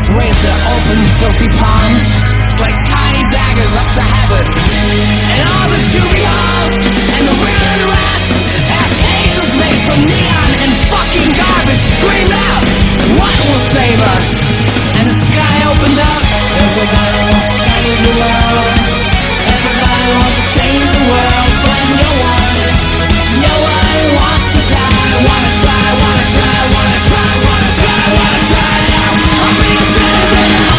Raise their open, filthy palms like tiny daggers up to heaven. And all the juvie halls and the ruined rats as angels made from neon and fucking garbage scream out, what will save us? And the sky opened up. Everybody wants to change the world. Everybody wants to change the world, but no one wants to die. Wanna try, wanna try, wanna try, wanna try, wanna try now. I'm being dead now.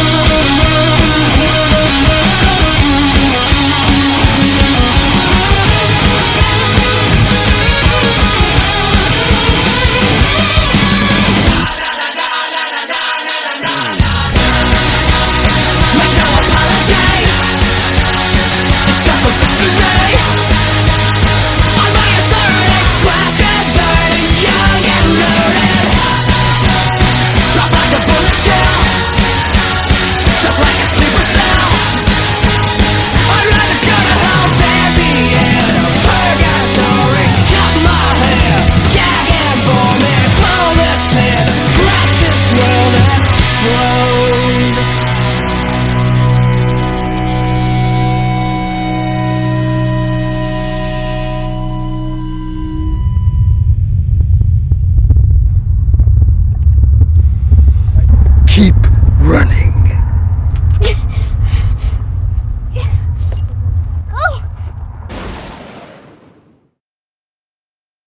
Keep running.